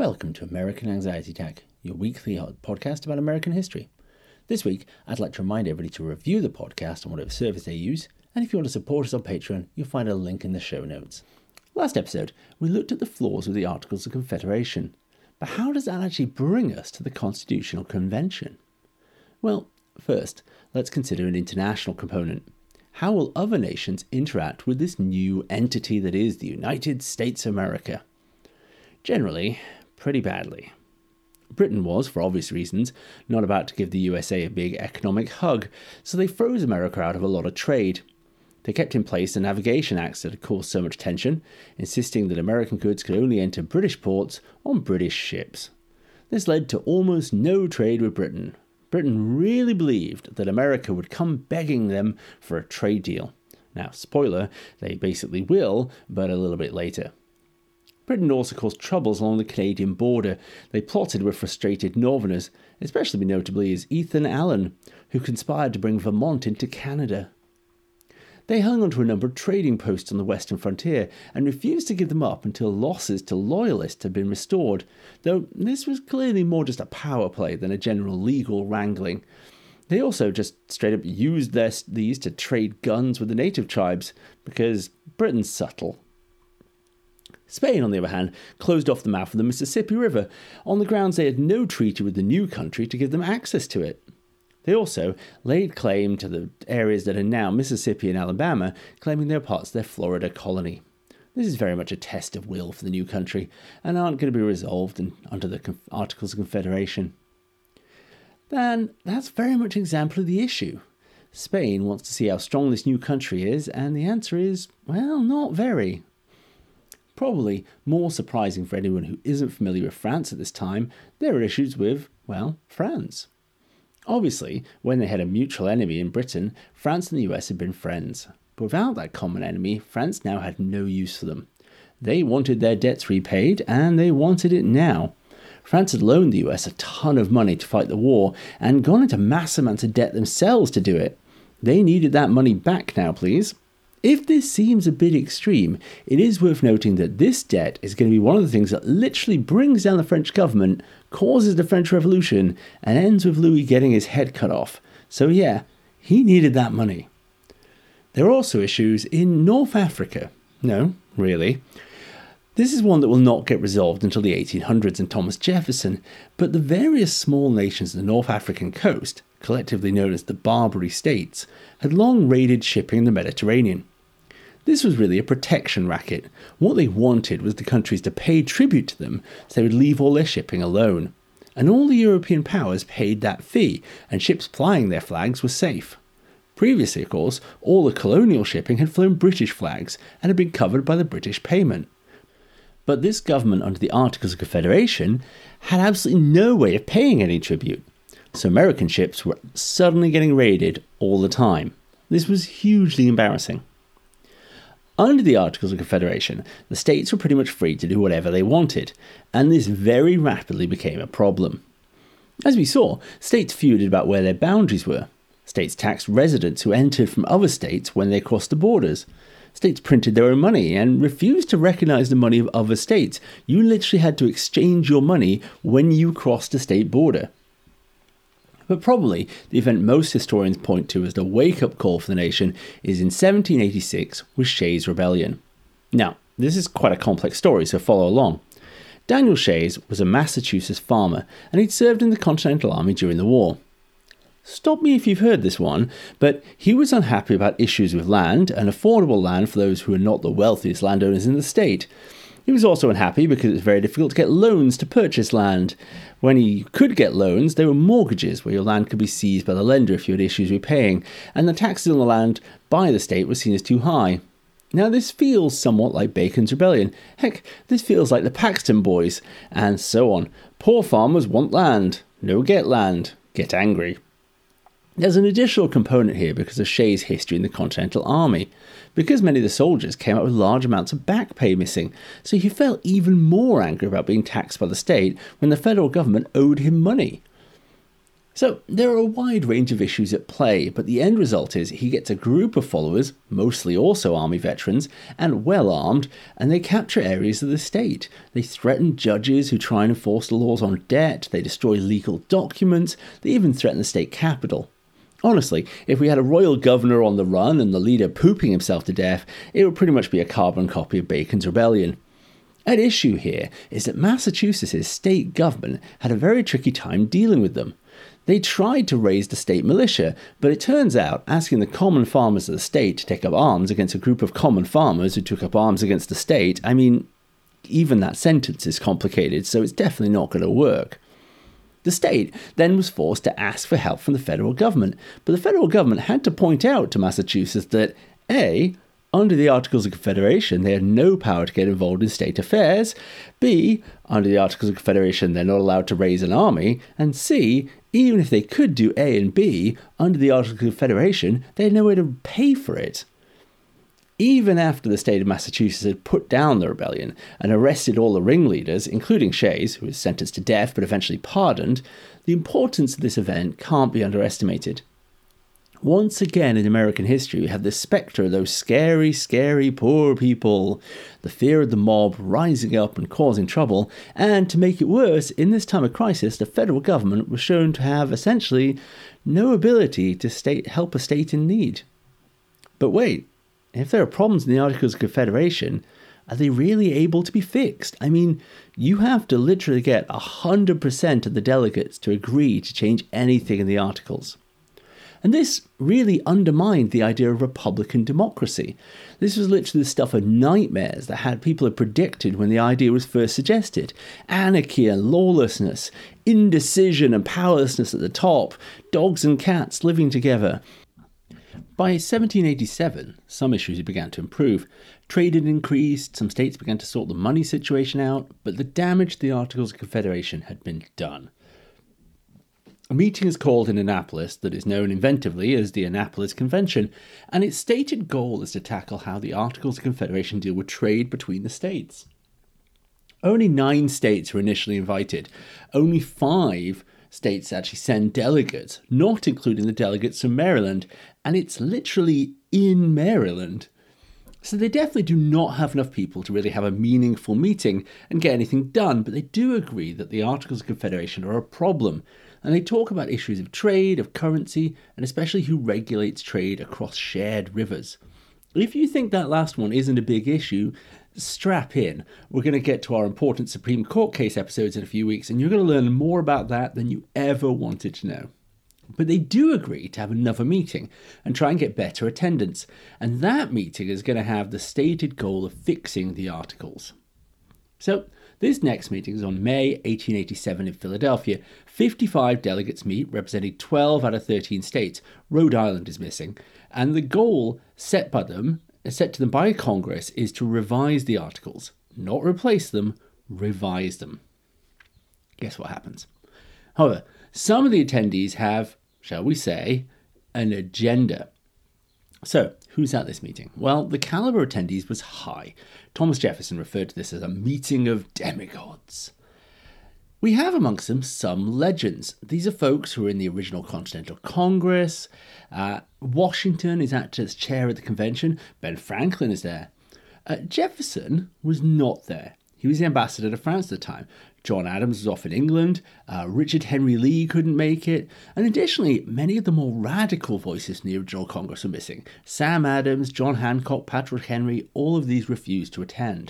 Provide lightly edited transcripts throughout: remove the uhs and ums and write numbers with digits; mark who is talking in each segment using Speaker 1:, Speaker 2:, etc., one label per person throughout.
Speaker 1: Welcome to American Anxiety Attack, your weekly podcast about American history. This week, I'd like to remind everybody to review the podcast on whatever service they use, and if you want to support us on Patreon, you'll find a link in the show notes. Last episode, we looked at the flaws of the Articles of Confederation, but how does that actually bring us to the Constitutional Convention? Well, first, let's consider an international component. How will other nations interact with this new entity that is the United States of America? Generally, pretty badly. Britain was, for obvious reasons, not about to give the USA a big economic hug, so they froze America out of a lot of trade. They kept in place the Navigation Acts that had caused so much tension, insisting that American goods could only enter British ports on British ships. This led to almost no trade with Britain. Britain really believed that America would come begging them for a trade deal. Now, spoiler, they basically will, but a little bit later. Britain also caused troubles along the Canadian border. They plotted with frustrated Northerners, especially notably as Ethan Allen, who conspired to bring Vermont into Canada. They hung onto a number of trading posts on the western frontier and refused to give them up until losses to loyalists had been restored, though this was clearly more just a power play than a general legal wrangling. They also just straight up used these to trade guns with the native tribes, because Britain's subtle. Spain, on the other hand, closed off the mouth of the Mississippi River on the grounds they had no treaty with the new country to give them access to it. They also laid claim to the areas that are now Mississippi and Alabama, claiming they were parts of their Florida colony. This is very much a test of will for the new country, and aren't going to be resolved under the Articles of Confederation. Then, that's very much an example of the issue. Spain wants to see how strong this new country is, and the answer is, well, not very. Probably more surprising for anyone who isn't familiar with France at this time, there are issues with, well, France. Obviously, when they had a mutual enemy in Britain, France and the US had been friends. But without that common enemy, France now had no use for them. They wanted their debts repaid, and they wanted it now. France had loaned the US a ton of money to fight the war, and gone into mass amounts of debt themselves to do it. They needed that money back now, please. If this seems a bit extreme, it is worth noting that this debt is going to be one of the things that literally brings down the French government, causes the French Revolution, and ends with Louis getting his head cut off. So yeah, he needed that money. There are also issues in North Africa. No, really. This is one that will not get resolved until the 1800s and Thomas Jefferson, but the various small nations of the North African coast, collectively known as the Barbary States, had long raided shipping in the Mediterranean. This was really a protection racket. What they wanted was the countries to pay tribute to them so they would leave all their shipping alone. And all the European powers paid that fee, and ships flying their flags were safe. Previously, of course, all the colonial shipping had flown British flags and had been covered by the British payment. But this government under the Articles of Confederation had absolutely no way of paying any tribute. So American ships were suddenly getting raided all the time. This was hugely embarrassing. Under the Articles of Confederation, the states were pretty much free to do whatever they wanted, and this very rapidly became a problem. As we saw, states feuded about where their boundaries were. States taxed residents who entered from other states when they crossed the borders. States printed their own money and refused to recognize the money of other states. You literally had to exchange your money when you crossed a state border. But probably the event most historians point to as the wake-up call for the nation is in 1786 with Shays' Rebellion. Now, this is quite a complex story, so follow along. Daniel Shays was a Massachusetts farmer, and he'd served in the Continental Army during the war. Stop me if you've heard this one, but he was unhappy about issues with land and affordable land for those who are not the wealthiest landowners in the state. He was also unhappy because it was very difficult to get loans to purchase land. When he could get loans, they were mortgages, where your land could be seized by the lender if you had issues repaying, and the taxes on the land by the state were seen as too high. Now this feels somewhat like Bacon's Rebellion. Heck, this feels like the Paxton Boys, and so on. Poor farmers want land. No get land. Get angry. There's an additional component here because of Shays' history in the Continental Army. Because many of the soldiers came out with large amounts of back pay missing, so he felt even more angry about being taxed by the state when the federal government owed him money. So there are a wide range of issues at play, but the end result is he gets a group of followers, mostly also army veterans, and well armed, and they capture areas of the state. They threaten judges who try and enforce the laws on debt, they destroy legal documents, they even threaten the state capital. Honestly, if we had a royal governor on the run and the leader pooping himself to death, it would pretty much be a carbon copy of Bacon's Rebellion. At issue here is that Massachusetts' state government had a very tricky time dealing with them. They tried to raise the state militia, but it turns out asking the common farmers of the state to take up arms against a group of common farmers who took up arms against the state, even that sentence is complicated, so it's definitely not going to work. The state then was forced to ask for help from the federal government, but the federal government had to point out to Massachusetts that A, under the Articles of Confederation, they had no power to get involved in state affairs. B, under the Articles of Confederation, they're not allowed to raise an army. And C, even if they could do A and B, under the Articles of Confederation, they had no way to pay for it. Even after the state of Massachusetts had put down the rebellion and arrested all the ringleaders, including Shays, who was sentenced to death but eventually pardoned, the importance of this event can't be underestimated. Once again in American history, we have the spectre of those scary, scary poor people, the fear of the mob rising up and causing trouble, and to make it worse, in this time of crisis, the federal government was shown to have essentially no ability to help a state in need. But wait, if there are problems in the Articles of Confederation, are they really able to be fixed? You have to literally get 100% of the delegates to agree to change anything in the Articles. And this really undermined the idea of Republican democracy. This was literally the stuff of nightmares that people had predicted when the idea was first suggested. Anarchy and lawlessness, indecision and powerlessness at the top, dogs and cats living together. By 1787, some issues began to improve. Trade had increased, some states began to sort the money situation out, but the damage to the Articles of Confederation had been done. A meeting is called in Annapolis that is known inventively as the Annapolis Convention, and its stated goal is to tackle how the Articles of Confederation deal with trade between the states. Only 9 states were initially invited. Only 5 states actually send delegates, not including the delegates from Maryland, and it's literally in Maryland. So they definitely do not have enough people to really have a meaningful meeting and get anything done, but they do agree that the Articles of Confederation are a problem. And they talk about issues of trade, of currency, and especially who regulates trade across shared rivers. If you think that last one isn't a big issue, strap in. We're going to get to our important Supreme Court case episodes in a few weeks, and you're going to learn more about that than you ever wanted to know. But they do agree to have another meeting and try and get better attendance. And that meeting is going to have the stated goal of fixing the Articles. So this next meeting is on May 1887 in Philadelphia. 55 delegates meet, representing 12 out of 13 states. Rhode Island is missing. And the goal set to them by Congress is to revise the Articles. Not replace them, revise them. Guess what happens? However, some of the attendees have, shall we say, an agenda. So, who's at this meeting? Well, the caliber of attendees was high. Thomas Jefferson referred to this as a meeting of demigods. We have amongst them some legends. These are folks who were in the original Continental Congress. Washington is acting as chair of the convention. Ben Franklin is there. Jefferson was not there. He was the ambassador to France at the time. John Adams was off in England. Richard Henry Lee couldn't make it. And additionally, many of the more radical voices in the original Congress were missing. Sam Adams, John Hancock, Patrick Henry, all of these refused to attend.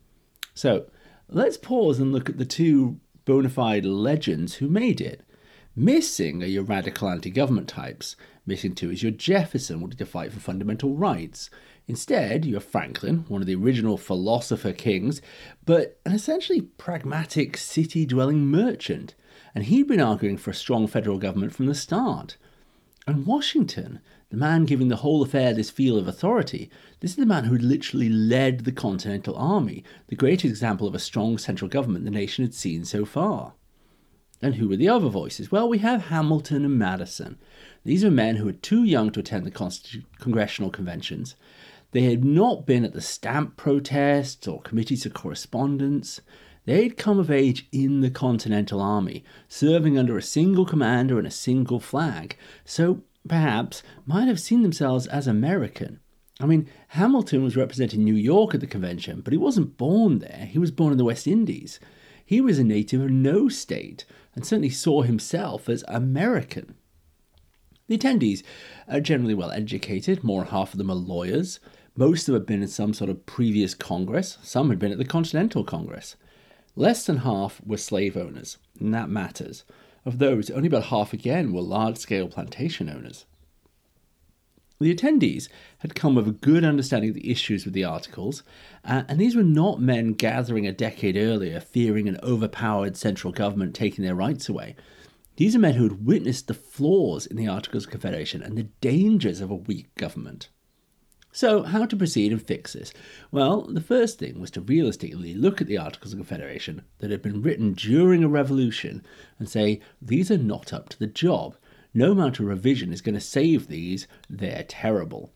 Speaker 1: So let's pause and look at the 2 bona fide legends who made it. Missing are your radical anti-government types. Missing too is your Jefferson, wanting to fight for fundamental rights. Instead, you have Franklin, one of the original philosopher kings, but an essentially pragmatic city-dwelling merchant. And he'd been arguing for a strong federal government from the start. And Washington, the man giving the whole affair this feel of authority, this is the man who had literally led the Continental Army, the greatest example of a strong central government the nation had seen so far. And who were the other voices? Well, we have Hamilton and Madison. These were men who were too young to attend the congressional conventions. They had not been at the stamp protests or committees of correspondence. They'd come of age in the Continental Army, serving under a single commander and a single flag, so perhaps might have seen themselves as American. I mean, Hamilton was representing New York at the convention, but he wasn't born there. He was born in the West Indies. He was a native of no state and certainly saw himself as American. The attendees are generally well educated. More than half of them are lawyers. Most of them had been in some sort of previous Congress. Some had been at the Continental Congress. Less than half were slave owners, and that matters. Of those, only about half again were large-scale plantation owners. The attendees had come with a good understanding of the issues with the articles, and these were not men gathering a decade earlier fearing an overpowered central government taking their rights away. These are men who had witnessed the flaws in the Articles of Confederation and the dangers of a weak government. So, how to proceed and fix this? Well, the first thing was to realistically look at the Articles of Confederation that had been written during a revolution and say, these are not up to the job. No amount of revision is going to save these. They're terrible.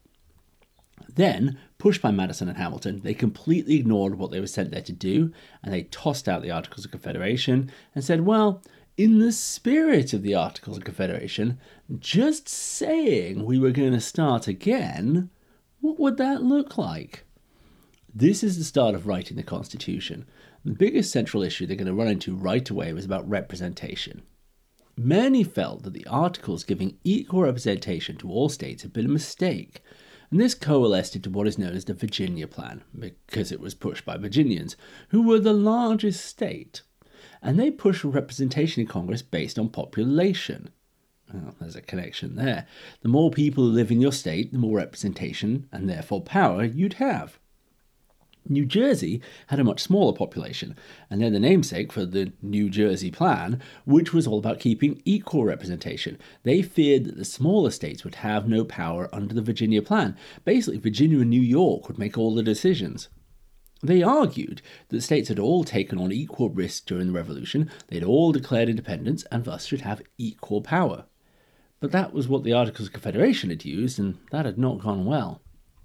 Speaker 1: Then, pushed by Madison and Hamilton, they completely ignored what they were sent there to do, and they tossed out the Articles of Confederation and said, well, in the spirit of the Articles of Confederation, just saying we were going to start again, what would that look like? This is the start of writing the Constitution. The biggest central issue they're going to run into right away was about representation. Many felt that the Articles giving equal representation to all states had been a mistake, and this coalesced into what is known as the Virginia Plan, because it was pushed by Virginians, who were the largest state, and they pushed for representation in Congress based on population. Well, there's a connection there. The more people who live in your state, the more representation, and therefore power, you'd have. New Jersey had a much smaller population, and they're the namesake for the New Jersey Plan, which was all about keeping equal representation. They feared that the smaller states would have no power under the Virginia Plan. Basically, Virginia and New York would make all the decisions. They argued that the states had all taken on equal risk during the Revolution, they'd all declared independence, and thus should have equal power. But that was what the Articles of Confederation had used, and that had not gone well.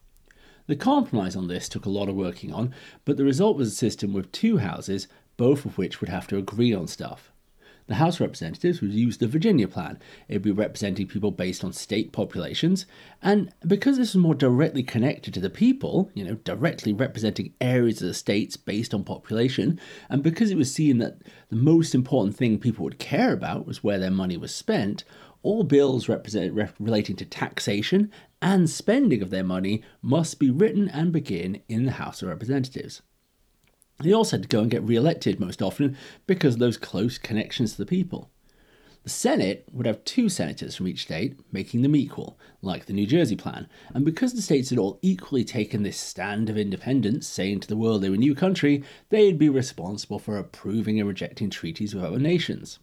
Speaker 1: The compromise on this took a lot of working on, but the result was a system with two houses, both of which would have to agree on stuff. The House of Representatives would use the Virginia Plan. It would be representing people based on state populations, and because this was more directly connected to the people, directly representing areas of the states based on population, and because it was seen that the most important thing people would care about was where their money was spent, all bills relating to taxation and spending of their money must be written and begin in the House of Representatives. They also had to go and get re-elected most often because of those close connections to the people. The Senate would have 2 senators from each state, making them equal, like the New Jersey Plan, and because the states had all equally taken this stand of independence, saying to the world they were a new country, they'd be responsible for approving and rejecting treaties with other nations.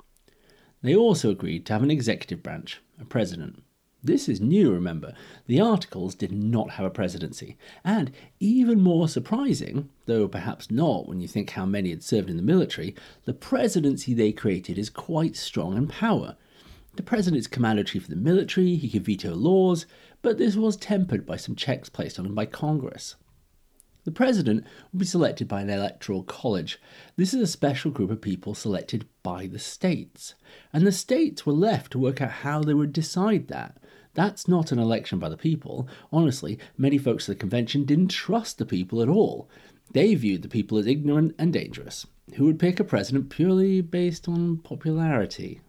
Speaker 1: They also agreed to have an executive branch, a president. This is new, remember. The Articles did not have a presidency. And even more surprising, though perhaps not when you think how many had served in the military, the presidency they created is quite strong in power. The president is commander-in-chief of the military, he can veto laws, but this was tempered by some checks placed on him by Congress. The president will be selected by an electoral college. This is a special group of people selected by the states. And the states were left to work out how they would decide that. That's not an election by the people. Honestly, many folks at the convention didn't trust the people at all. They viewed the people as ignorant and dangerous, who would pick a president purely based on popularity.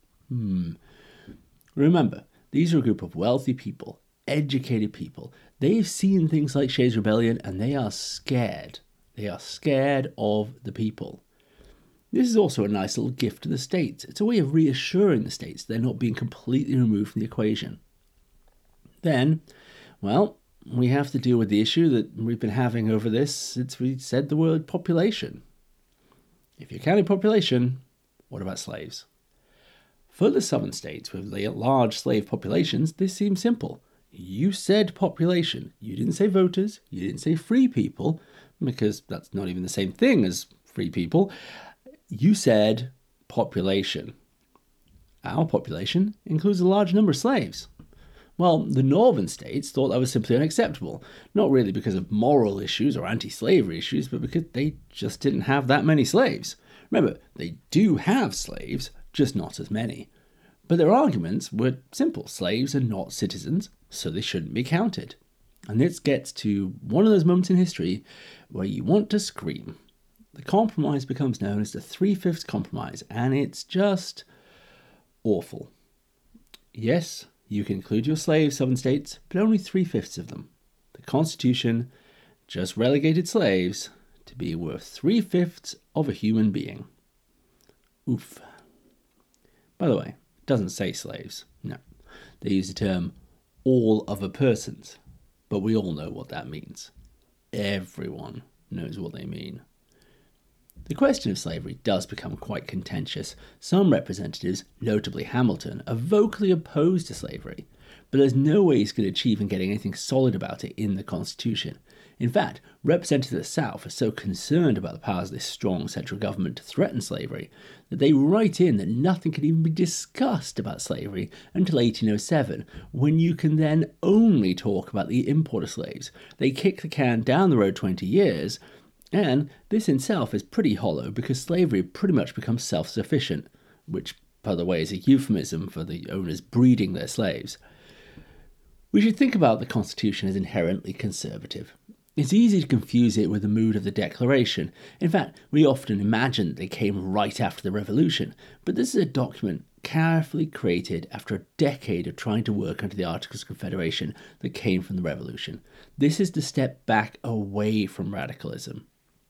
Speaker 1: Remember, these are a group of wealthy people, educated people. They've seen things like Shays' Rebellion and they are scared. They are scared of the people. This is also a nice little gift to the states. It's a way of reassuring the states they're not being completely removed from the equation. Then, we have to deal with the issue that we've been having over this since we said the word population. If you're counting population, what about slaves? For the southern states with large slave populations, this seems simple. You said population. You didn't say voters. You didn't say free people, because that's not even the same thing as free people. You said population. Our population includes a large number of slaves. Well, the northern states thought that was simply unacceptable, not really because of moral issues or anti-slavery issues, but because they just didn't have that many slaves. Remember, they do have slaves, just not as many. But their arguments were simple. Slaves are not citizens, so they shouldn't be counted. And this gets to one of those moments in history where you want to scream. The compromise becomes known as the 3/5 Compromise, and it's just awful. Yes, you can include your slave southern states, but only 3/5 of them. The Constitution just relegated slaves to be worth 3/5 of a human being. Oof. By the way, it doesn't say slaves. No. They use the term all other persons, but we all know what that means. Everyone knows what they mean. The question of slavery does become quite contentious. Some representatives, notably Hamilton, are vocally opposed to slavery, but there's no way he's going to achieve in getting anything solid about it in the Constitution. In fact, representatives of the South are so concerned about the powers of this strong central government to threaten slavery that they write in that nothing can even be discussed about slavery until 1807, when you can then only talk about the import of slaves. They kick the can down the road 20 years, and this in itself is pretty hollow because slavery pretty much becomes self-sufficient, which, by the way, is a euphemism for the owners breeding their slaves. We should think about the Constitution as inherently conservative. It's easy to confuse it with the mood of the Declaration. In fact, we often imagine they came right after the Revolution, but this is a document carefully created after a decade of trying to work under the Articles of Confederation that came from the Revolution. This is the step back away from radicalism.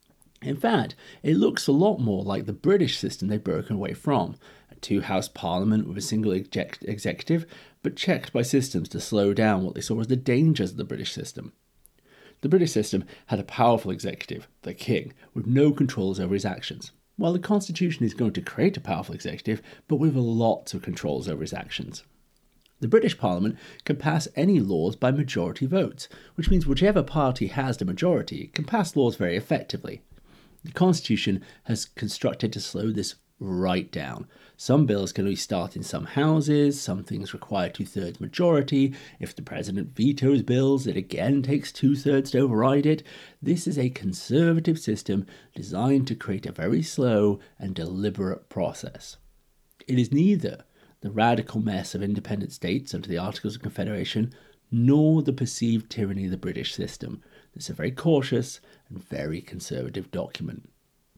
Speaker 1: In fact, it looks a lot more like the British system they've broken away from, a two-house parliament with a single executive, but checked by systems to slow down what they saw as the dangers of the British system. The British system had a powerful executive, the king, with no controls over his actions, while the Constitution is going to create a powerful executive, but with lots of controls over his actions. The British Parliament can pass any laws by majority votes, which means whichever party has the majority can pass laws very effectively. The Constitution has constructed to slow this right down. Some bills can only start in some houses, some things require 2/3 majority. If the president vetoes bills, it again takes 2/3 to override it. This is a conservative system designed to create a very slow and deliberate process. It is neither the radical mess of independent states under the Articles of Confederation, nor the perceived tyranny of the British system. It's a very cautious and very conservative document.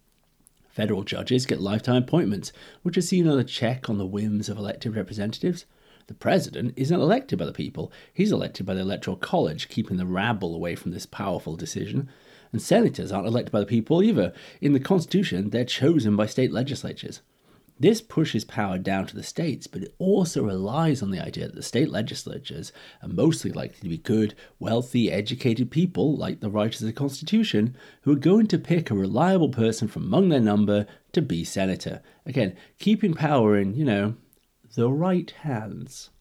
Speaker 1: Federal judges get lifetime appointments, which are seen as a check on the whims of elected representatives. The president isn't elected by the people, he's elected by the Electoral College, keeping the rabble away from this powerful decision. And senators aren't elected by the people either. In the Constitution, they're chosen by state legislatures. This pushes power down to the states, but it also relies on the idea that the state legislatures are mostly likely to be good, wealthy, educated people, like the writers of the Constitution, who are going to pick a reliable person from among their number to be senator. Again, keeping power in, the right hands.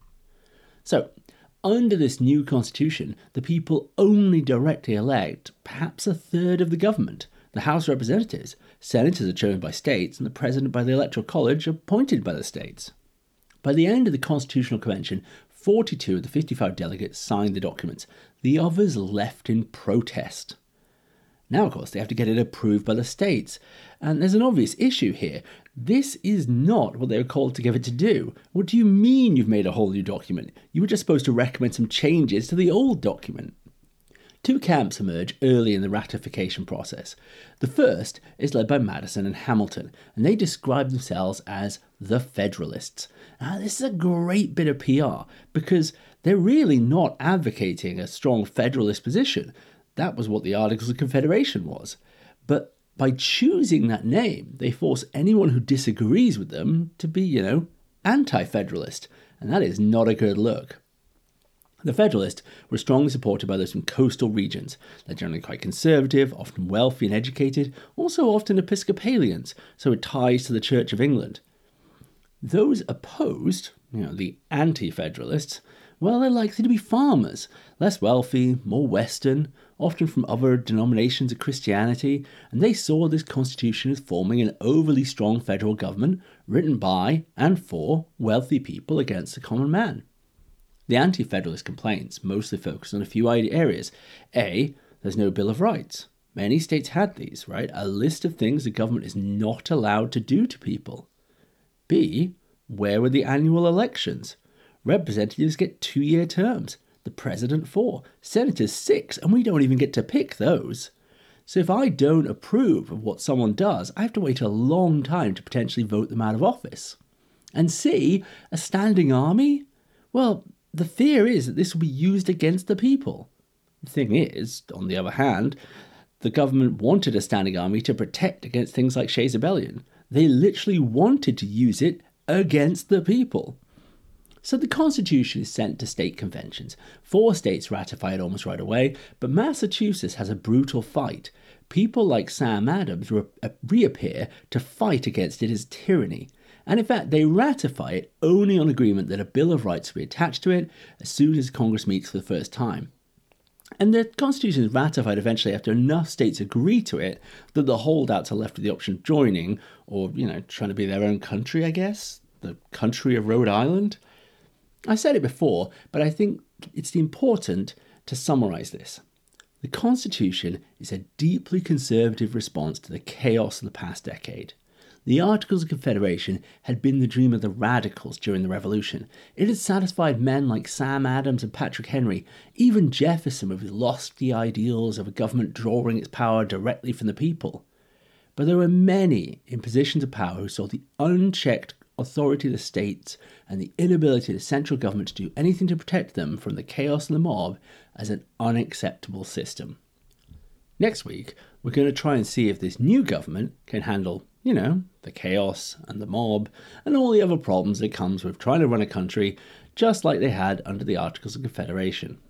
Speaker 1: So, under this new Constitution, the people only directly elect perhaps a third of the government. The House of Representatives, senators are chosen by states, and the president by the Electoral College appointed by the states. By the end of the Constitutional Convention, 42 of the 55 delegates signed the documents. The others left in protest. Now, of course, they have to get it approved by the states. And there's an obvious issue here. This is not what they were called together to do. What do you mean you've made a whole new document? You were just supposed to recommend some changes to the old document. Two camps emerge early in the ratification process. The first is led by Madison and Hamilton, and they describe themselves as the Federalists. Now, this is a great bit of PR, because they're really not advocating a strong Federalist position. That was what the Articles of Confederation was. But by choosing that name, they force anyone who disagrees with them to be, anti-Federalist, and that is not a good look. The Federalists were strongly supported by those from coastal regions. They're generally quite conservative, often wealthy and educated, also often Episcopalians, so with ties to the Church of England. Those opposed, the anti-Federalists, well, they're likely to be farmers, less wealthy, more Western, often from other denominations of Christianity, and they saw this constitution as forming an overly strong federal government written by and for wealthy people against the common man. The anti-federalist complaints mostly focus on a few areas. A, there's no Bill of Rights. Many states had these, right? A list of things the government is not allowed to do to people. B, where were the annual elections? Representatives get 2-year terms, the president 4, senators 6, and we don't even get to pick those. So if I don't approve of what someone does, I have to wait a long time to potentially vote them out of office. And C, a standing army? Well, the fear is that this will be used against the people. The thing is, on the other hand, the government wanted a standing army to protect against things like Shays' Rebellion. They literally wanted to use it against the people. So the Constitution is sent to state conventions. 4 states ratify it almost right away, but Massachusetts has a brutal fight. People like Sam Adams reappear to fight against it as tyranny. And in fact, they ratify it only on agreement that a Bill of Rights will be attached to it as soon as Congress meets for the first time. And the Constitution is ratified eventually after enough states agree to it that the holdouts are left with the option of joining or, trying to be their own country, I guess. The country of Rhode Island. I said it before, but I think it's important to summarize this. The Constitution is a deeply conservative response to the chaos of the past decade. The Articles of Confederation had been the dream of the radicals during the Revolution. It had satisfied men like Sam Adams and Patrick Henry, even Jefferson with his lofty ideals of a government drawing its power directly from the people. But there were many in positions of power who saw the unchecked authority of the states and the inability of the central government to do anything to protect them from the chaos and the mob as an unacceptable system. Next week, we're going to try and see if this new government can handle, the chaos and the mob and all the other problems that comes with trying to run a country just like they had under the Articles of Confederation.